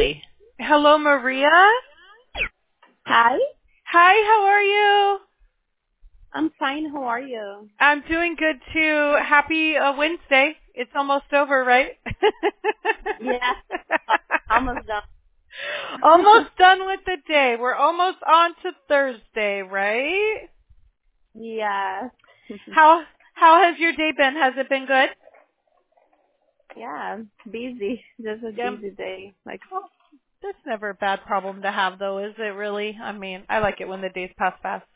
Absolutely. Hello, Maria. Hi. Hi, how are you? I'm fine. How are you? I'm doing good too. Happy Wednesday. It's almost over, right? Yeah. Almost done. Almost done with the day. We're almost on to Thursday, right? Yeah. How has your day been? Has it been good? Yeah. Busy. Just a Yeah. busy day. Like. Well, that's never a bad problem to have, though, is it really? I mean, I like it when the days pass fast.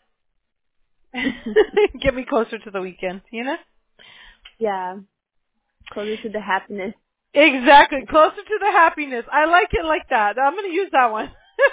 Get me closer to the weekend, you know? Yeah. Closer to the happiness. Exactly. Closer to the happiness. I like it like that. I'm going to use that one.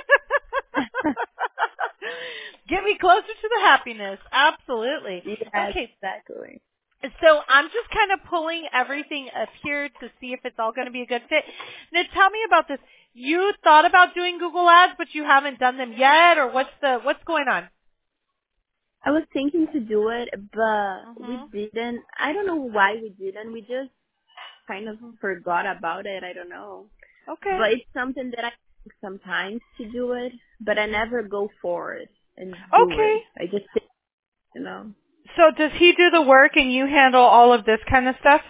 Get me closer to the happiness. Absolutely. Yes, Okay. exactly. So I'm just kind of pulling everything up here to see if it's all going to be a good fit. Now tell me about this. You thought about doing Google Ads, but you haven't done them yet, or what's going on? I was thinking to do it, but we Mhm. didn't. I don't know why we didn't. We just kind of Mhm. forgot about it. I don't know. Okay. But it's something that I think sometimes to do it, but I never go for it and do Okay. it. I just think, you know. So does he do the work and you handle all of this kind of stuff?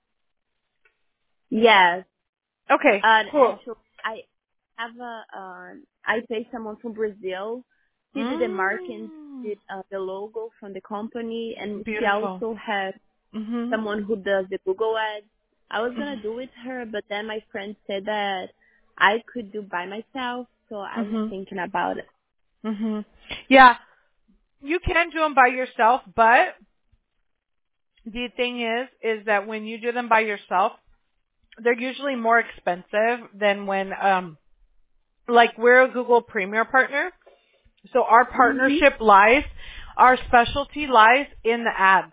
Yes. Okay. Cool. Actually, I have I pay someone from Brazil. She did the marketing, Mm. did the logo from the company, and she Beautiful. also has Mhm. someone who does the Google ads. I was gonna Mhm. do with her, but then my friend said that I could do by myself, so I was Mhm. thinking about it. Mhm. Yeah, you can do them by yourself, but the thing is that when you do them by yourself, they're usually more expensive than when like we're a Google Premier partner. So our Mhm. partnership lies, our specialty lies in the ads.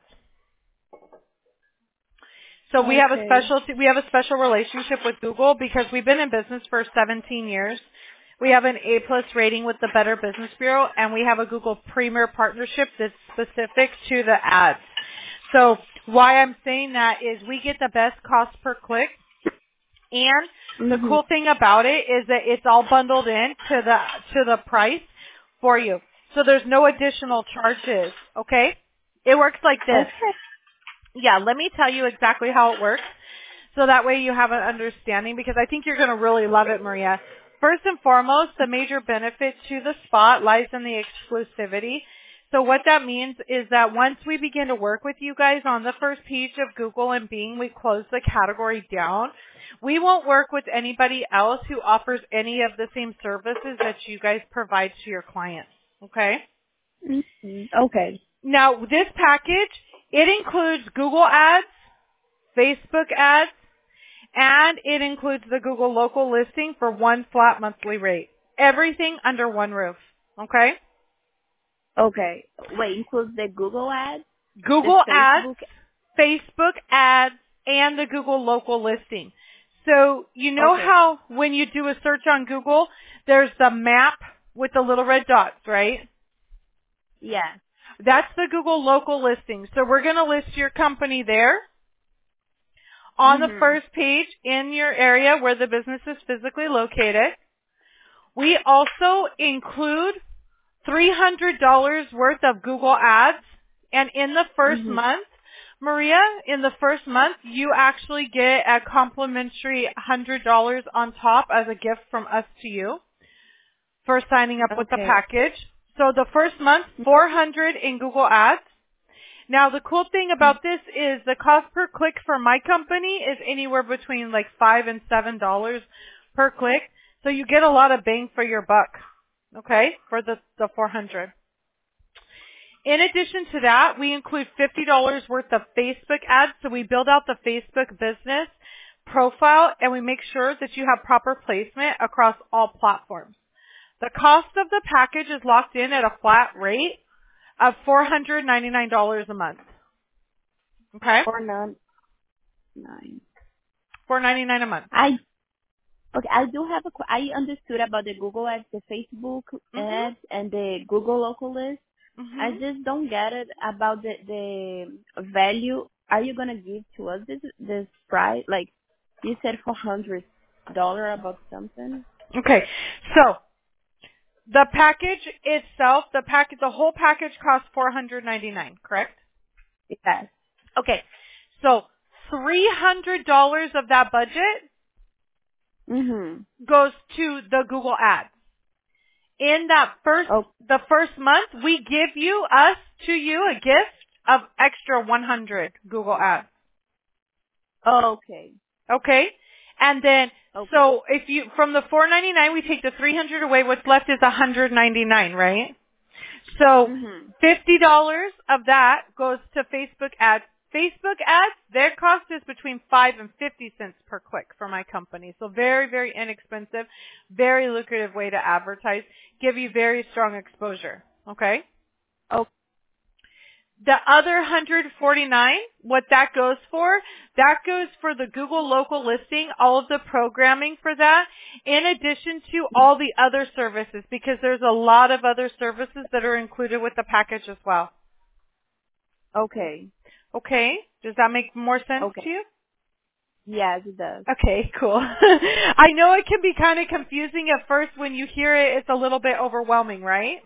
So Okay. we have a special relationship with Google because we've been in business for 17 years. We have an A+ rating with the Better Business Bureau, and we have a Google Premier partnership that's specific to the ads. So why I'm saying that is we get the best cost per click, and the Mhm. cool thing about it is that it's all bundled in to the price for you. So there's no additional charges, okay? It works like this. Okay. Yeah, let me tell you exactly how it works. So that way you have an understanding because I think you're going to really love it, Maria. First and foremost, the major benefit to the spot lies in the exclusivity. So what that means is that once we begin to work with you guys on the first page of Google and Bing, we close the category down. We won't work with anybody else who offers any of the same services that you guys provide to your clients. Okay? Mhm. Okay. Now, this package, it includes Google ads, Facebook ads, and it includes the Google local listing for one flat monthly rate. Everything under one roof. Okay? Okay. Wait, includes the Google ads, the Google ads, Facebook. Facebook ads, and the Google local listing. So you know Okay. how when you do a search on Google, there's the map with the little red dots, right? Yeah. That's the Google local listing. So we're going to list your company there on the Mhm. first page in your area where the business is physically located. We also include $300 worth of Google ads. And in the first Mhm. month, Maria, in the first month, you actually get a complimentary $100 on top as a gift from us to you for signing up with the Okay. package. So the first month, 400 in Google ads. Now the cool thing about this is the cost per click for my company is anywhere between like $5 and $7 per click. So you get a lot of bang for your buck. Okay? For the 400. In addition to that, we include $50 worth of Facebook ads. So we build out the Facebook business profile and we make sure that you have proper placement across all platforms. The cost of the package is locked in at a flat rate of $499 a month. Okay? Or none. Nine. $499 a month. I okay. I do have I understood about the Google ads, the Facebook Mhm. ads, and the Google local list. I Mhm. just don't get it about the value. Are you gonna give to us this price? Like you said, $400 about something. Okay. So the package itself, the whole package costs $499, correct? Yes. Okay. So $300 of that budget Mhm. goes to the Google Ads. In that Oh, the first month, we give you, to you, a gift of extra 100 Google Ads. okay. Okay? And then, Okay. so if you, from the 499, we take the 300 away, what's left is 199, right? So Mhm. $50 of that goes to Facebook ads. Facebook ads, their cost is between 5 and 50 cents per click for my company. So very, very inexpensive, very lucrative way to advertise, give you very strong exposure. Okay? Oh, The other 149, what that goes for the Google local listing, all of the programming for that, in addition to all the other services, because there's a lot of other services that are included with the package as well. okay. Okay? Does that make more sense Okay. to you? Yes, it does. Okay, cool. I know it can be kind of confusing at first when you hear it. It's a little bit overwhelming, right?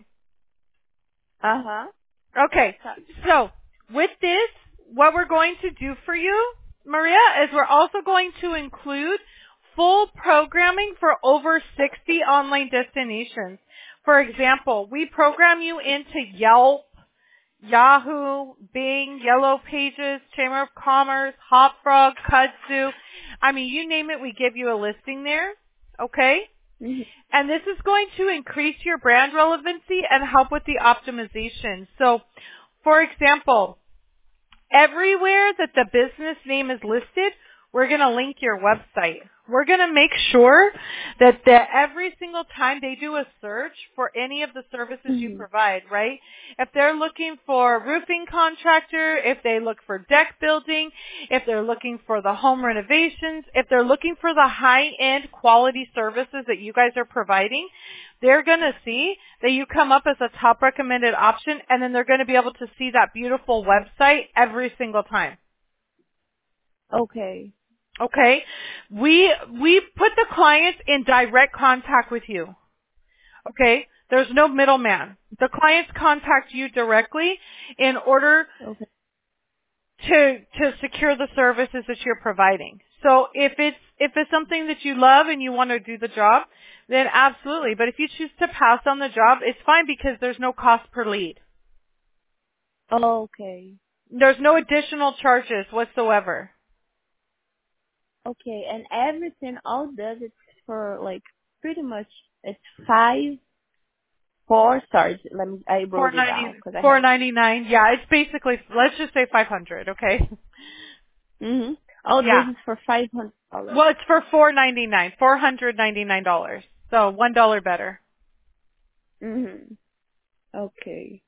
Uh-huh. Okay, so with this, what we're going to do for you, Maria, is we're also going to include full programming for over 60 online destinations. For example, we program you into Yelp, Yahoo, Bing, Yellow Pages, Chamber of Commerce, Hopfrog, Kudzu. I mean, you name it, we give you a listing there. Okay? Mhm. And this is going to increase your brand relevancy and help with the optimization. So, for example, everywhere that the business name is listed, we're going to link your website. We're going to make sure that every single time they do a search for any of the services you Mhm. provide, right? If they're looking for a roofing contractor, if they look for deck building, if they're looking for the home renovations, if they're looking for the high-end quality services that you guys are providing, they're going to see that you come up as a top recommended option, and then they're going to be able to see that beautiful website every single time. Okay. Okay? We put the clients in direct contact with you. Okay? There's no middleman. The clients contact you directly in order Okay. to secure the services that you're providing. So if it's something that you love and you want to do the job, then absolutely. But if you choose to pass on the job, it's fine because there's no cost per lead. Okay. There's no additional charges whatsoever. Okay. And everything, all does it's for like pretty much it's 4 stars. I wrote it down because I have. 499. Yeah, it's basically, let's just say 500, okay? Mhm. All this Yeah. is for $500. Well, it's for 499, $499. So $1 better. Mhm. Okay.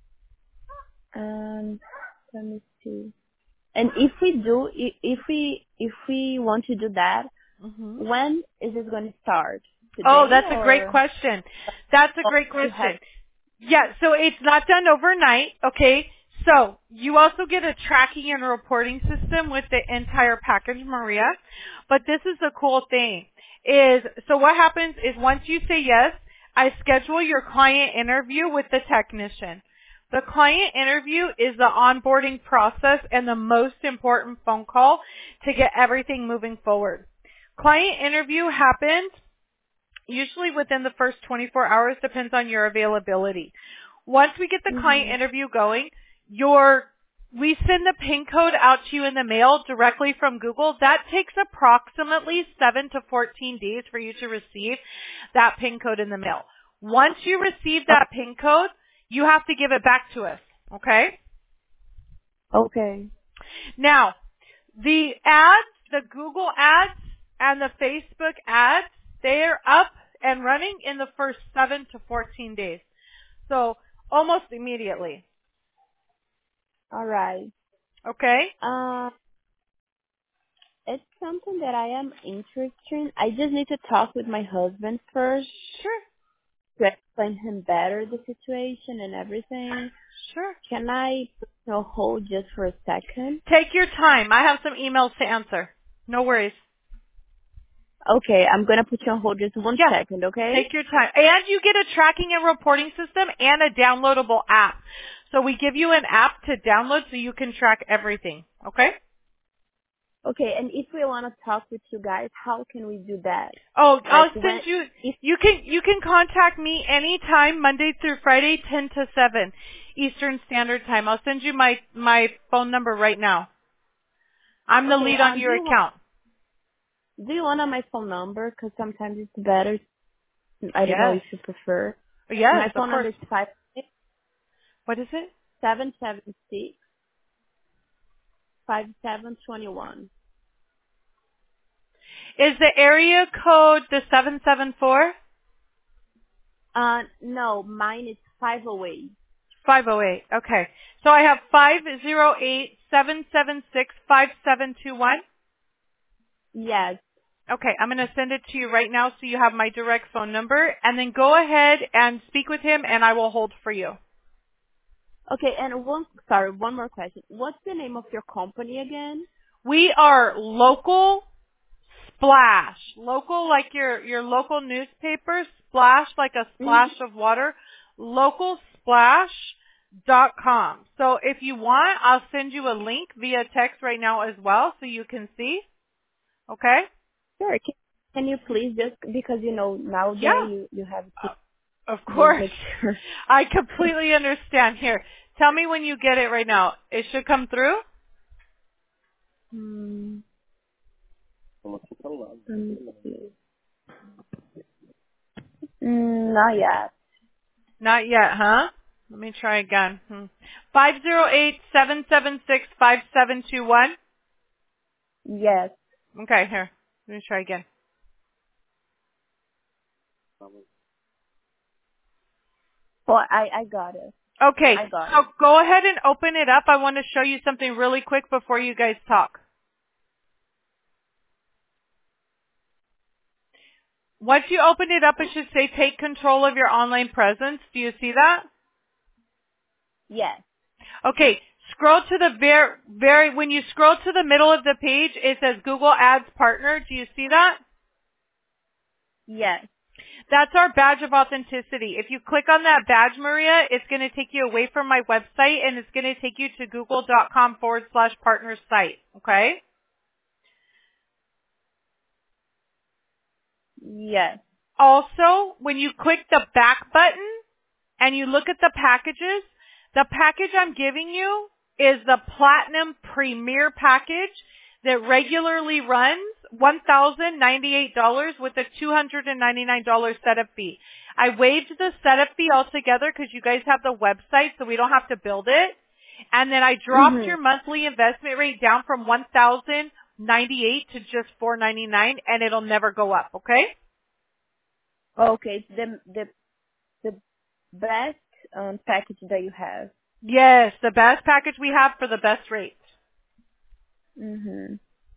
Let me see. And if we do, if we want to do that, hmm when is it going to start? Oh, Today that's a great or question. That's a great you have? question. Yeah, so it's not done overnight, okay? So you also get a tracking and reporting system with the entire package, Maria. But this is the cool thing so what happens is once you say yes, I schedule your client interview with the technician. The client interview is the onboarding process and the most important phone call to get everything moving forward. Client interview happens usually within the first 24 hours, depends on your availability. Once we get the client Mhm. interview going, we send the PIN code out to you in the mail directly from Google. That takes approximately 7 to 14 days for you to receive that PIN code in the mail. Once you receive that PIN code, you have to give it back to us. Okay? Okay. Now, the ads, the Google ads and the Facebook ads, they are up and running in the first 7 to 14 days. So almost immediately. All right. Okay? It's something that I am interested in. I just need to talk with my husband first Sure. to explain him better the situation and everything. Sure. Can I put you on hold just for a second? Take your time. I have some emails to answer. No worries. Okay, I'm gonna put you on hold just one Yeah. second, okay? Take your time. And you get a tracking and reporting system and a downloadable app. So we give you an app to download so you can track everything. Okay? Okay, and if we wanna talk with you guys, how can we do that? Oh, I'll Like when send you, if you can contact me anytime, Monday through Friday, 10 to 7 Eastern Standard Time. I'll send you my phone number right now. I'm the okay, lead on your account. do you wanna my phone number? Cause sometimes it's better. I don't know Yes. if you prefer. Yes, My of phone course. number is five What is it? 776 5721. Is the area code the 774? No, mine is 508. 508. Okay. So I have 508-776-5721. Yes. Okay, I'm going to send it to you right now so you have my direct phone number, and then go ahead and speak with him and I will hold for you. Okay, and one more question. What's the name of your company again? We are local splash. Local like your local newspaper, splash like a Mhm. splash of water. Localsplash.com. So if you want, I'll send you a link via text right now as well so you can see. Okay? Sure. Can you please just because Yeah. nowadays you have to Of just course. make sure. I completely understand. Here, tell me when you get it right now. It should come through? Hmm. Let me see. Not yet. Not yet, huh? Let me try again. 508-776-5721. Yes. Okay, here. Let me try again. Oh, I got it. Okay, I got so it. go ahead and open it up. I want to show you something really quick before you guys talk. Once you open it up, it should say take control of your online presence. Do you see that? Yes. Okay, scroll to the when you scroll to the middle of the page, it says Google Ads Partner. Do you see that? Yes. That's our badge of authenticity. If you click on that badge, Maria, it's going to take you away from my website and it's going to take you to google.com/partner site. Okay? Yes. Also, when you click the back button and you look at the packages, the package I'm giving you is the Platinum Premier package that regularly runs $1,098 with a $299 setup fee. I waived the setup fee altogether because you guys have the website so we don't have to build it. And then I dropped Mhm. your monthly investment rate down from $1,098 to just $499 and it'll never go up, okay? Okay. The best package that you have. Yes, the best package we have for the best rates. Mhm.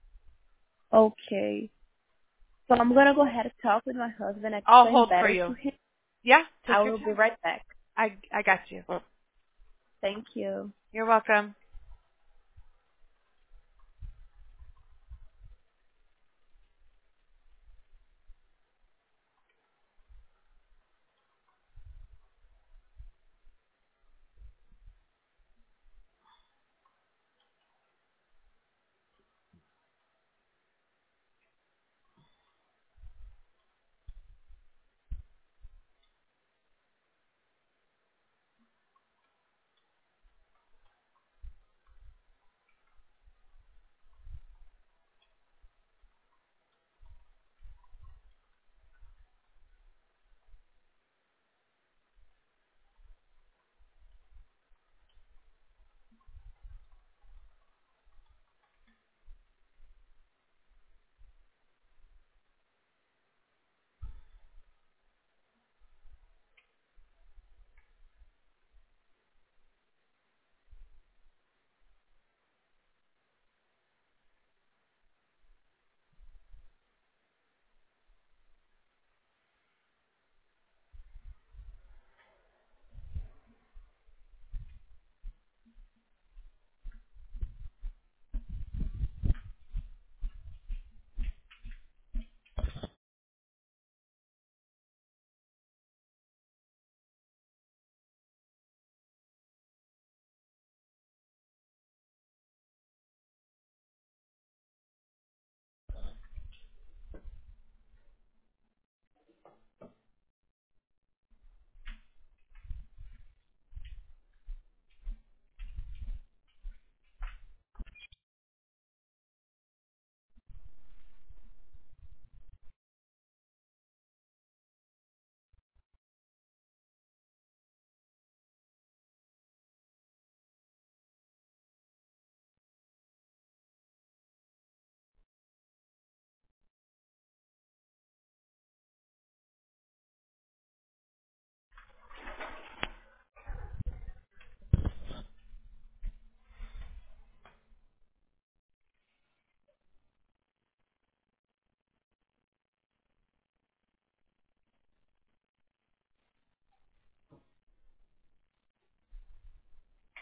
Okay. So I'm gonna go ahead and talk with my husband, I'll explain hold for better to you. him. Yeah, take I your will be time. right back. I got you. Thank you. You're welcome.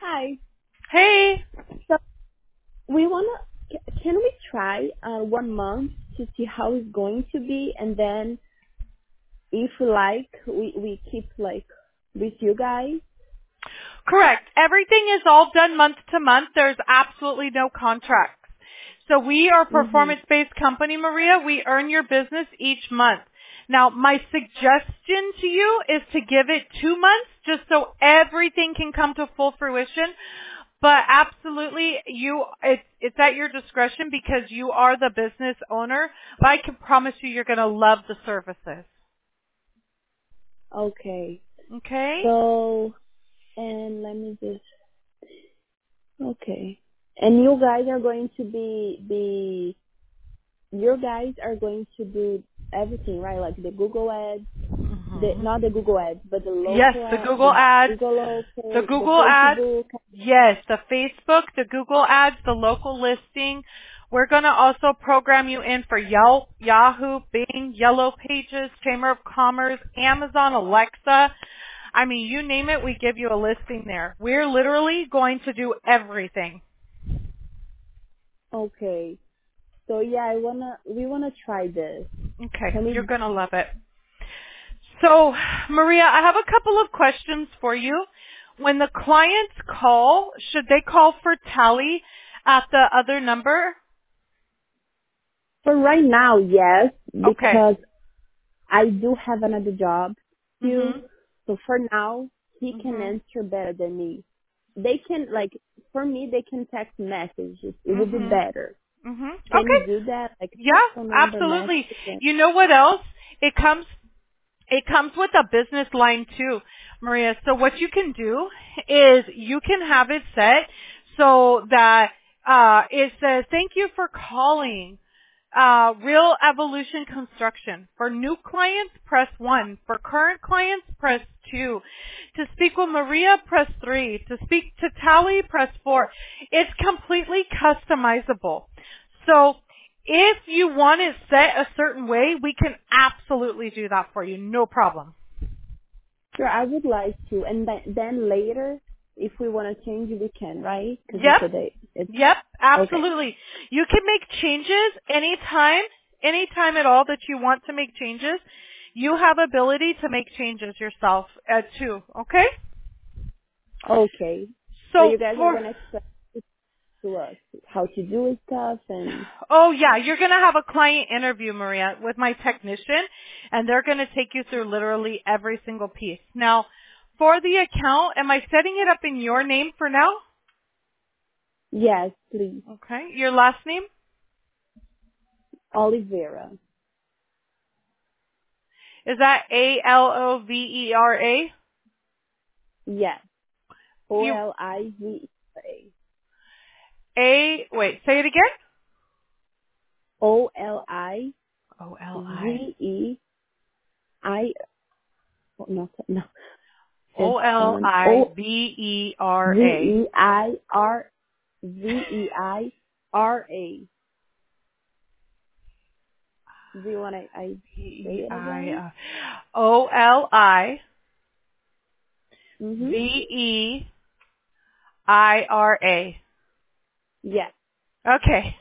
Hi. Hey. So we wanna. Can we try 1 month to see how it's going to be, and then if like we keep like with you guys? Correct. Everything is all done month to month. There's absolutely no contracts. So we are a Mhm. performance-based company, Maria. We earn your business each month. Now, my suggestion to you is to give it 2 months just so everything can come to full fruition. But absolutely, it's at your discretion because you are the business owner. But I can promise you're going to love the services. Okay. Okay? So and let me just. Okay. And you guys are going to be your guys are going to do everything, right? Like the Google ads, Mhm. not the Google ads, but the Yes, local the ad, Google the ads, Google the local, the Google ads, Facebook. yes, the Facebook, the Google ads, the local listing. We're going to also program you in for Yelp, Yahoo, Bing, Yellow Pages, Chamber of Commerce, Amazon, Alexa. I mean, you name it, we give you a listing there. We're literally going to do everything. Okay. So yeah, we wanna try this. Okay, Can you're we? going to love it. So, Maria, I have a couple of questions for you. When the clients call, should they call for Tally at the other number? For right now, yes, Okay. because I do have another job too. Mhm. So for now, he can Mhm. answer better than me. They can like for me, they can text messages. It would be Mhm. better. Mhm. Can you Okay. do that? Like Yeah, phone number absolutely. message? You know what else? It comes with a business line too, Maria. So what you can do is you can have it set so that it says, "Thank you for calling Real Evolution Construction. For new clients, press 1. For current clients, press 2. To speak with Maria, press 3. To speak to Tally, press 4." It's completely customizable. So if you want it set a certain way, we can absolutely do that for you. No problem. Sure, I would like to. And then later, if we want to change, we can, right? Because you Yep. said it's Yep. okay. Absolutely. You can make changes anytime at all that you want to make changes. You have ability to make changes yourself too. Okay? Okay. So So you guys are for gonna explain to us how to do stuff and Oh yeah, you're going to have a client interview, Maria, with my technician, and they're going to take you through literally every single piece. Now, for the account, am I setting it up in your name for now? yes, please. Okay. Your last name? Oliveira. Is that Alovera? Yes. You Oliva. wait, say it again? Olive. Oli. No, no. It's Olivera. Veira. Do you want I say it again? Veira. Olivera. Mhm. Yes. Okay.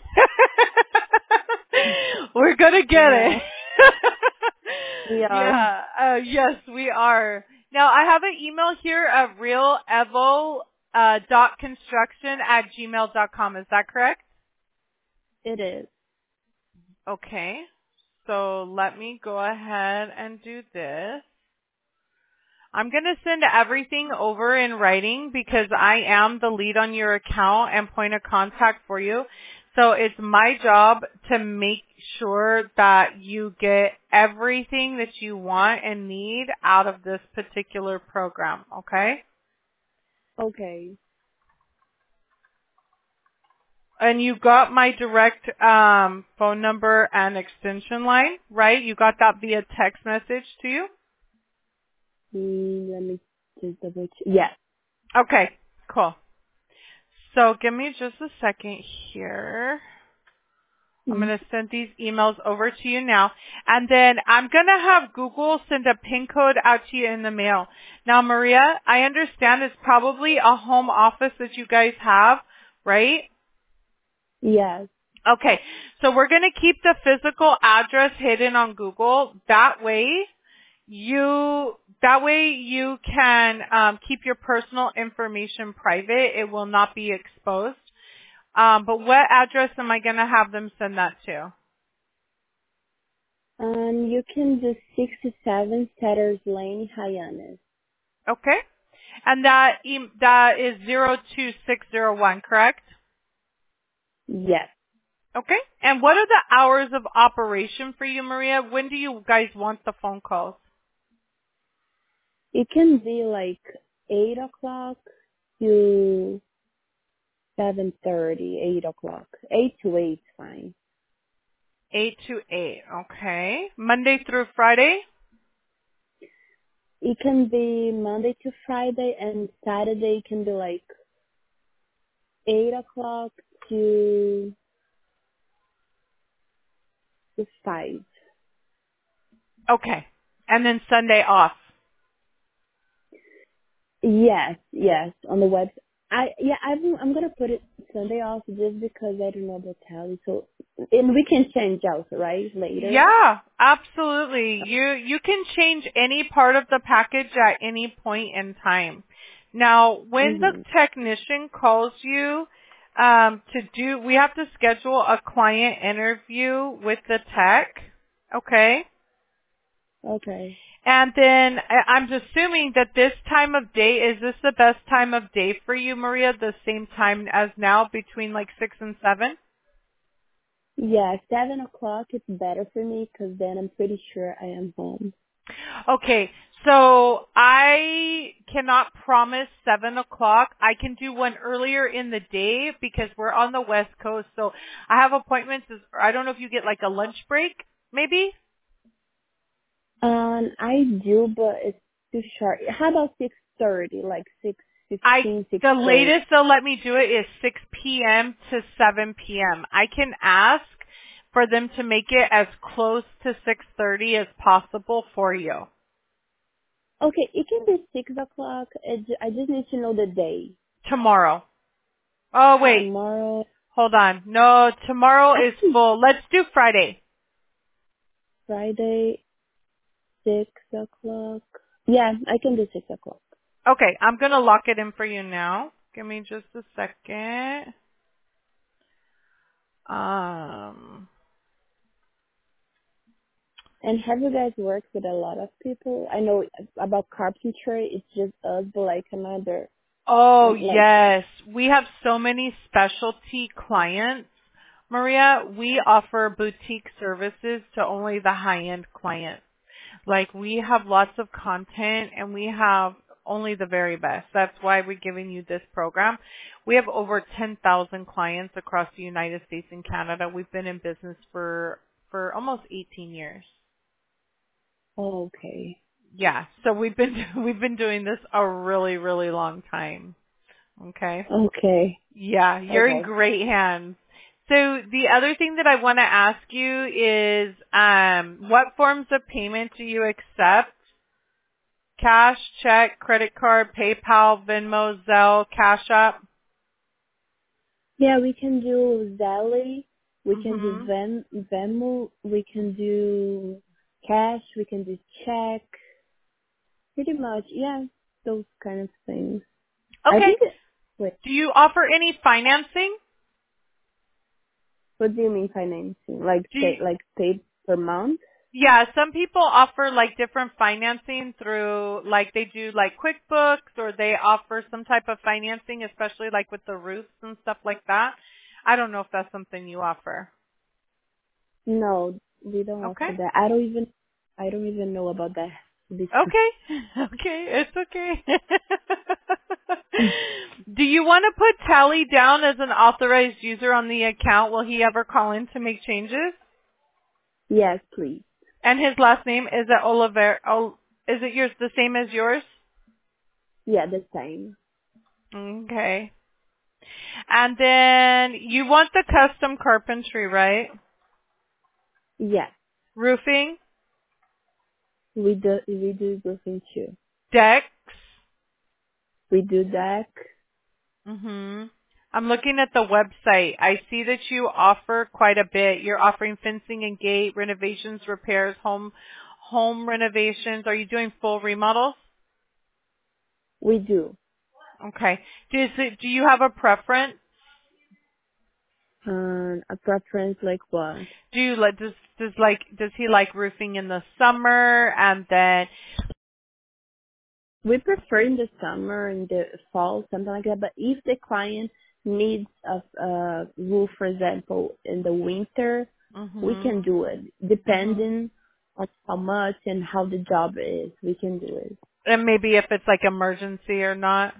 We're gonna get it. Yeah. We are. Yeah. Yes, we are. Now I have an email here of realevo dot construction at gmail.com. Is that correct? It is. Okay. So let me go ahead and do this. I'm going to send everything over in writing because I am the lead on your account and point of contact for you. So it's my job to make sure that you get everything that you want and need out of this particular program, okay? Okay. And you got my direct phone number and extension line, right? You got that via text message to you? Let me just double check. Yes. Okay, cool. So give me just a second here. I'm Mm. going to send these emails over to you now. And then I'm going to have Google send a PIN code out to you in the mail. Now, Maria, I understand it's probably a home office that you guys have, right? Yes. Okay. So we're going to keep the physical address hidden on Google. That way you can keep your personal information private. It will not be exposed. But what address am I going to have them send that to? You can do 67 Setters Lane, Hyannis. Okay. And that is 02601, correct? Yes. Okay. And what are the hours of operation for you, Maria? When do you guys want the phone calls? It can be like 8 o'clock to 7:30, 8 o'clock. 8 to 8 is fine. 8 to 8. Okay. Monday through Friday? It can be Monday to Friday, and Saturday can be like 8 o'clock to 5. Okay. And then Sunday off. Yes, yes, on the website. I'm gonna put it Sunday off just because I don't know about tally. So, and we can change also, right? Later. Yeah, absolutely. You can change any part of the package at any point in time. Now, when the Mhm. technician calls you we have to schedule a client interview with the tech, okay? Okay. And then I'm assuming that this time of day, is this the best time of day for you, Maria? The same time as now, between like 6 and 7? Yeah, 7 o'clock is better for me because then I'm pretty sure I am home. Okay, so I cannot promise 7 o'clock. I can do one earlier in the day because we're on the West Coast. So I have appointments. I don't know if you get like a lunch break, maybe? I do, but it's too short. How about 6:30? Like 6:15, The 6:30. latest they'll let me do it is 6 p.m. to 7 p.m. I can ask for them to make it as close to 6:30 as possible for you. Okay, it can be 6 o'clock. I just need to know the day. Tomorrow. Oh, wait. Tomorrow, Hold on. No, tomorrow is actually full. Let's do Friday. Friday, 6 o'clock. Yeah, I can do 6 o'clock. Okay, I'm going to lock it in for you now. Give me just a second. Um, And have you guys worked with a lot of people? I know about carpentry, it's just us, but like another, oh, like, yes. We have so many specialty clients. Maria, we offer boutique services to only the high-end clients. Like we have lots of content and we have only the very best. That's why we're giving you this program. We have over 10,000 clients across the United States and Canada. We've been in business for almost 18 years. oh, okay. Yeah, so we've been doing this a really, really long time. Okay? Okay. Yeah, you're in Okay. great hands. So the other thing that I want to ask you is what forms of payment do you accept? Cash, check, credit card, PayPal, Venmo, Zelle, Cash App? Yeah, we can do Zelle, we can do Mhm. Venmo, we can do cash, we can do check. Pretty much, yeah, those kind of things. I Okay. think wait, Do you offer any financing? what do you mean financing? Like Do you, like paid per month? yeah, some people offer like different financing through like they do like QuickBooks or they offer some type of financing, especially like with the roofs and stuff like that. I don't know if that's something you offer. No, we don't Okay. offer that. I don't even know about that. Okay. Okay. It's okay. Do you want to put Tally down as an authorized user on the account? Will he ever call in to make changes? Yes, please. And his last name is it Oliver? Oh, is it yours the same as yours? Yeah, the same. Okay. And then you want the custom carpentry, right? Yes, Roofing? we do roofing too. Decks? We do deck. Mm-hmm. I'm looking at the website. I see that you offer quite a bit. You're offering fencing and gate, renovations, repairs, home renovations. Are you doing full remodels? We do. Okay. Do you have a preference? A preference like what? Do you like does he like roofing in the summer and then We prefer in the summer and the fall, something like that. But if the client needs a roof, for example, in the winter, we mhm can do it. mhm Depending on how much and how the job is, we can do it. and maybe if it's like emergency or not?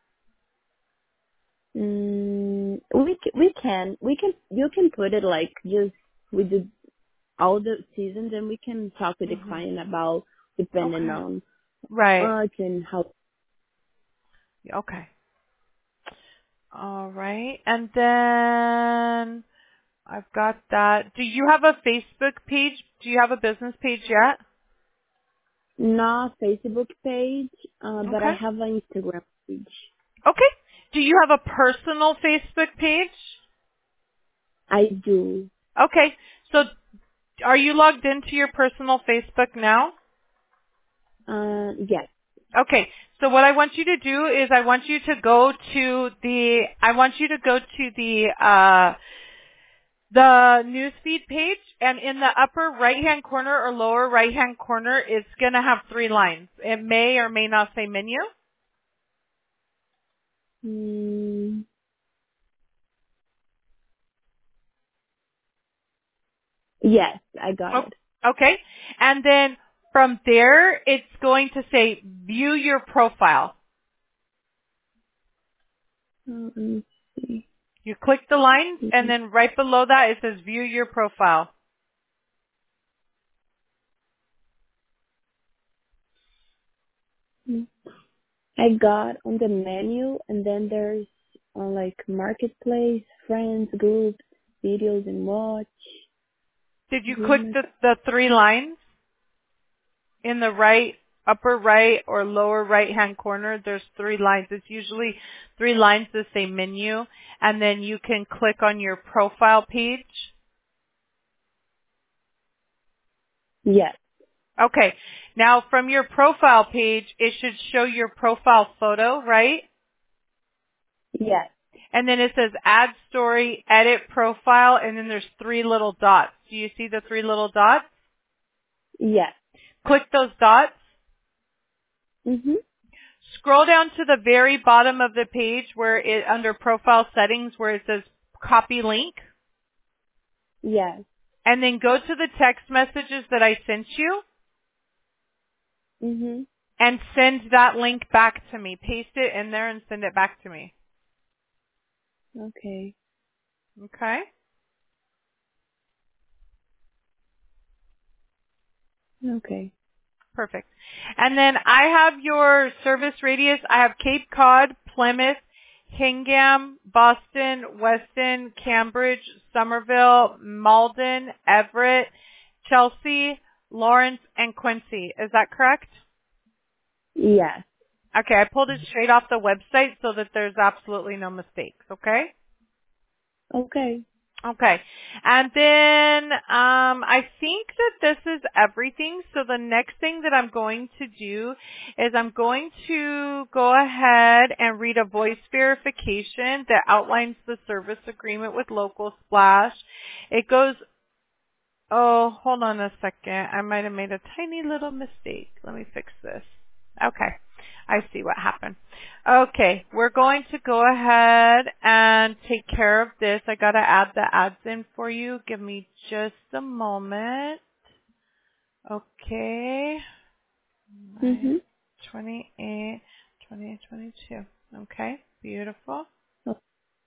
We can. You can put it like just we do all the seasons, and we can talk with the Mhm. client about depending Okay. on Right. much and how. Okay. All right. And then I've got that. Do you have a Facebook page? Do you have a business page yet? Not Facebook page, but I Okay. have an Instagram page. Okay. Do you have a personal Facebook page? I do. Okay. So are you logged into your personal Facebook now? Yes. Okay. So what I want you to do is I want you to go to the newsfeed page, and in the upper right-hand corner or lower right-hand corner, it's going to have three lines. It may or may not say menu. Mm, yes, I got Oh, it. okay. And then from there, it's going to say view your profile. Let me see. You click the lines, and Mhm. then right below that, it says view your profile. I got on the menu, and then there's like marketplace, friends, groups, videos, and watch. Did you click Agreement. the three lines in the upper right or lower right hand corner? There's three lines. It's usually three lines that say menu, and then you can click on your profile page. Yes. Okay. Now from your profile page, it should show your profile photo, right? Yes. And then it says add story, edit profile, and then there's three little dots. Do you see the three little dots? Yes. Click those dots. Mhm. Scroll down to the very bottom of the page where under profile settings where it says copy link, Yes. and then go to the text messages that I sent you Mhm. and send that link back to me. Paste it in there and send it back to me. Okay. Okay? Okay. Perfect. And then I have your service radius. I have Cape Cod, Plymouth, Hingham, Boston, Weston, Cambridge, Somerville, Malden, Everett, Chelsea, Lawrence, and Quincy. Is that correct? Yes. Okay, I pulled it straight off the website so that there's absolutely no mistakes, okay? Okay. Okay. And then I think that this is everything. So the next thing that I'm going to do is I'm going to go ahead and read a voice verification that outlines the service agreement with Local Splash. It goes, oh, hold on a second. I might have made a tiny little mistake. Let me fix this. Okay. I see what happened. Okay, we're going to go ahead and take care of this. I got to add the ads in for you. Give me just a moment. Okay. Mhm. 28, 28, 22. Okay, beautiful. Oh,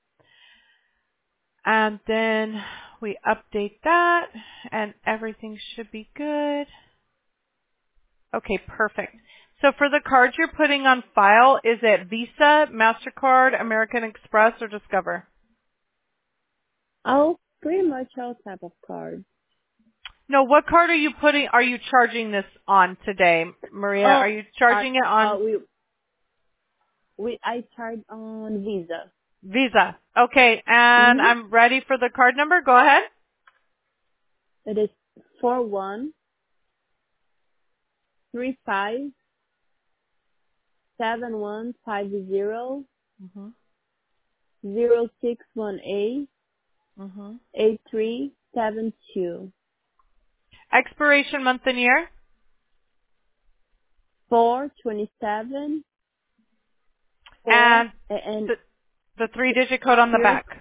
And then we update that and everything should be good. Okay, perfect. So for the cards you're putting on file, is it Visa, MasterCard, American Express, or Discover? all pretty much all type of cards. No, what card are you charging this on today, Maria? Oh, Are you charging it on I charge on Visa. Visa? Okay, and Mhm. I'm ready for the card number. Go ahead. It is 41357150 Mhm. 0618 Mhm. 8372 Expiration month and year, 427 4 and and the three-digit code on the zero back.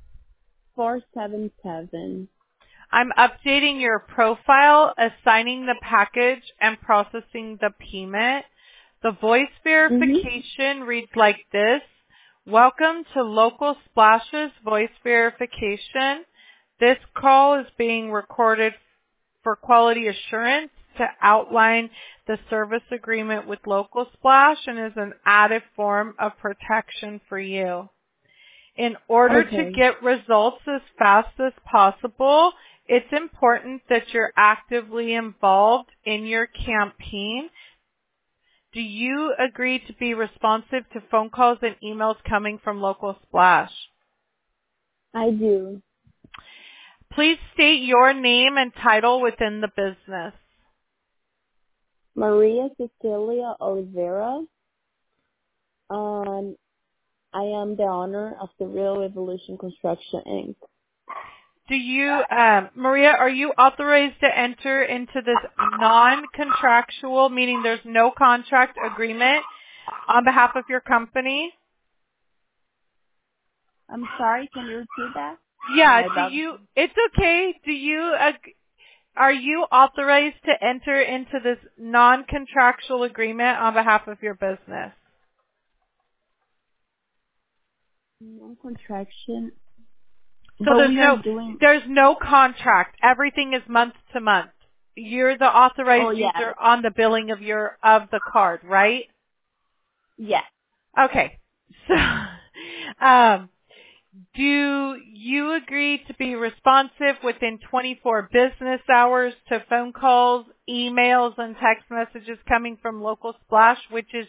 477. I'm updating your profile, assigning the package, and processing the payment. The voice Mhm. verification reads like this. Welcome to Local Splash's voice verification. This call is being recorded for quality assurance to outline the service agreement with Local Splash and is an added form of protection for you. In order to Okay. get results as fast as possible, it's important that you're actively involved in your campaign. Do you agree to be responsive to phone calls and emails coming from Local Splash? I do. Please state your name and title within the business. Maria Cecilia Oliveira. I am the owner of the Real Revolution Construction Inc. Do you, Maria, are you authorized to enter into this non-contractual, meaning there's no contract agreement on behalf of your company? I'm sorry, can you repeat that? Yeah, My dog. it's okay. Are you authorized to enter into this non-contractual agreement on behalf of your business? No contraction. So But we are doing. there's no contract. Everything is month to month. You're the Oh, authorized yeah. user on the billing of the card, right? Yes. Okay. So, um, do you agree to be responsive within 24 business hours to phone calls, emails, and text messages coming from Local Splash, which is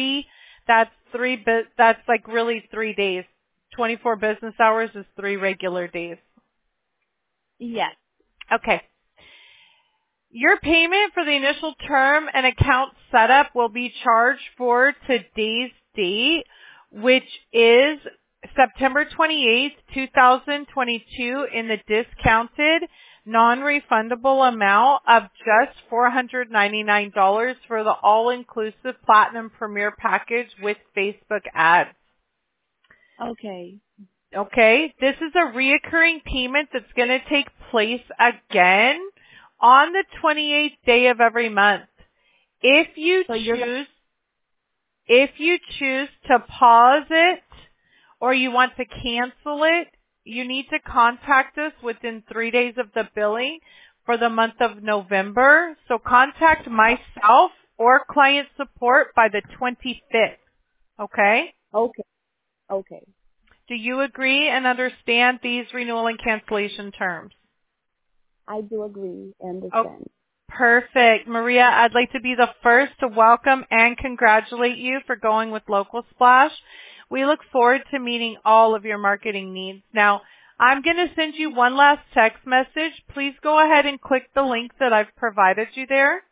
that's like really 3 days. 24 business hours is 3 regular days. Yes. Okay. Your payment for the initial term and account setup will be charged for today's date, which is September 28th, 2022, in the discounted non-refundable amount of just $499 for the all-inclusive Platinum Premier package with Facebook ads. Okay. Okay, this is a reoccurring payment that's going to take place again on the 28th day of every month. If you So you're gonna. choose to pause it or you want to cancel it, you need to contact us within 3 days of the billing for the month of November. So contact myself or client support by the 25th. Okay? Okay. Okay. Do you agree and understand these renewal and cancellation terms? I do agree and Oh, understand. perfect. Maria, I'd like to be the first to welcome and congratulate you for going with Local Splash. We look forward to meeting all of your marketing needs. Now, I'm going to send you one last text message. Please go ahead and click the link that I've provided you there.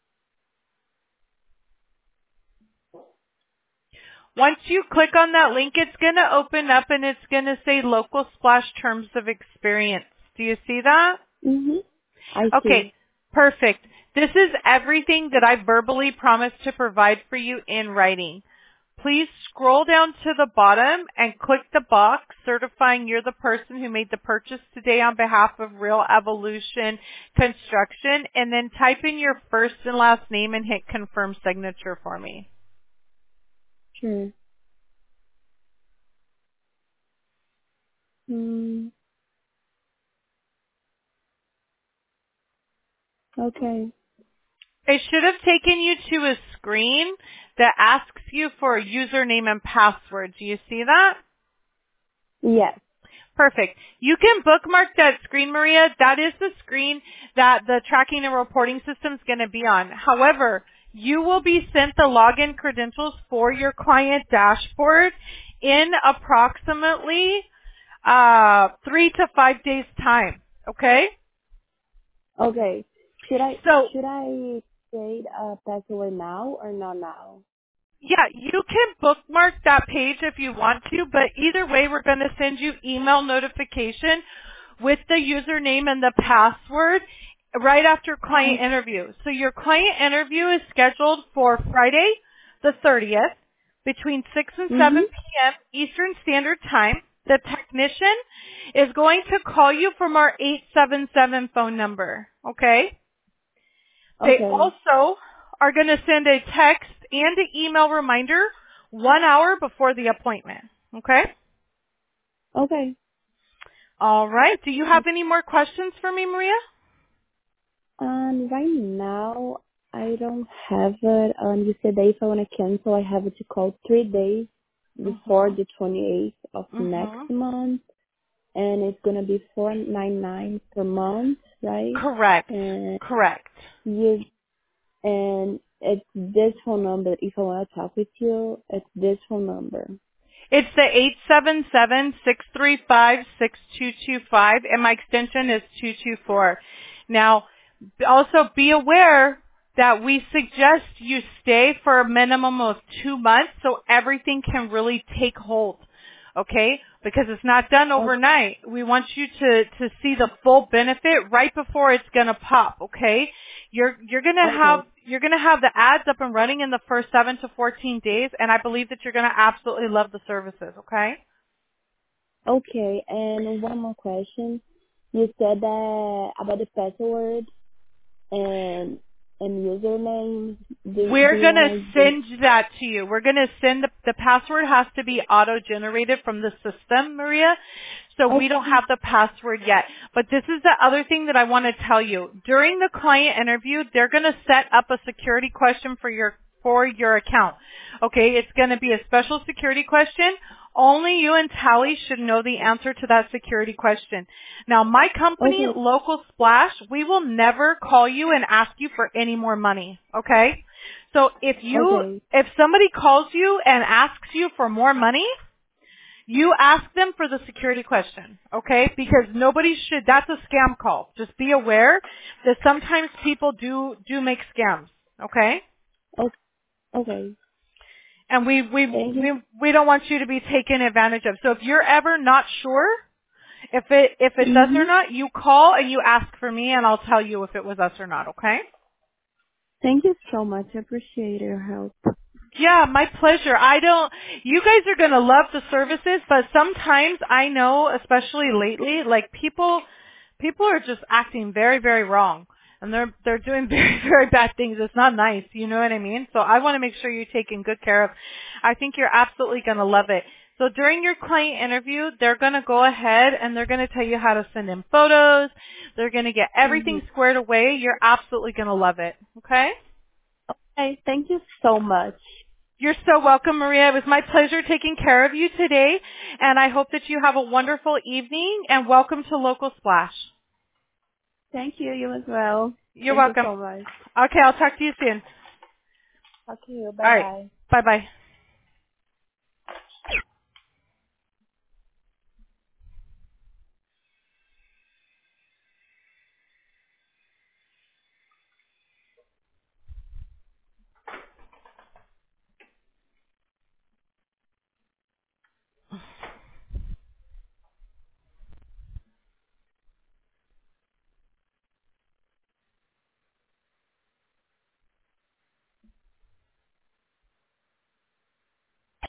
Once you click on that link, it's going to open up and it's going to say Local Splash Terms of Experience. Do you see that? Mhm. I see. Okay, perfect. This is everything that I verbally promised to provide for you in writing. Please scroll down to the bottom and click the box certifying you're the person who made the purchase today on behalf of Real Evolution Construction, and then type in your first and last name and hit confirm signature for me. Sure. Hmm. Okay. It should have taken you to a screen that asks you for a username and password. Do you see that? Yes. Perfect. You can bookmark that screen, Maria. That is the screen that the tracking and reporting system is going to be on. However, you will be sent the login credentials for your client dashboard in approximately 3 to 5 days time. Okay? Okay. So Should I create a password now or not now? yeah, you can bookmark that page if you want to, but either way, we're going to send you email notification with the username and the password right after client interview. So your client interview is scheduled for Friday the 30th between 6 and 7 Mhm. p.m. Eastern Standard Time. The technician is going to call you from our 877 phone number, okay? They Okay. also are going to send a text and an email reminder 1 hour before the appointment. Okay? Okay. All right. Do you have any more questions for me, Maria? Right now I don't have it. You said that if I want to cancel, I have to call 3 days before Mhm. the 28th of next Mhm. month, and it's gonna be 499 per month, right? Correct. And Correct. you and it's this phone number. If I want to talk with you, it's this phone number. It's the 877-635-6225 and my extension is 224. Now, also be aware that we suggest you stay for a minimum of 2 months so everything can really take hold. Okay? Because it's not done Okay. overnight. We want you to see the full benefit right before it's gonna pop, okay? You're gonna Okay. have the ads up and running in the first 7 to 14 days, and I believe that you're gonna absolutely love the services. Okay? Okay. And one more question. You said that about the password and username. Do We're you gonna want to just send that to you. We're gonna send the password has to be auto generated from the system, Maria. So we don't okay? have the password yet. But this is the other thing that I want to tell you. During the client interview, they're gonna set up a security question for your account. Okay, it's gonna be a special security question. Only you and Tally should know the answer to that security question. Now, my company, Okay. Local Splash, we will never call you and ask you for any more money. Okay? So Okay. if somebody calls you and asks you for more money, you ask them for the security question, okay? Because that's a scam call. Just be aware that sometimes people do make scams, okay? Okay. Okay. And Thank you. we don't want you to be taken advantage of. So if you're ever not sure if it does or Mhm. not, you call and you ask for me and I'll tell you if it was us or not, okay? Thank you so much. I appreciate your help. Yeah, my pleasure. You guys are going to love the services, but sometimes I know, especially lately, like people are just acting very, very wrong. And they're doing very, very bad things. It's not nice. You know what I mean? So I want to make sure you're taken good care of. I think you're absolutely going to love it. So during your client interview, they're going to go ahead and they're going to tell you how to send in photos. They're going to get everything Mhm. squared away. You're absolutely going to love it. Okay? Okay. Thank you so much. You're so welcome, Maria. It was my pleasure taking care of you today, and I hope that you have a wonderful evening, and welcome to Local Splash. Thank you. You as well. You're Thank you welcome. so much. Okay, I'll talk to you soon. Talk to you. Bye All right. bye. Bye-bye.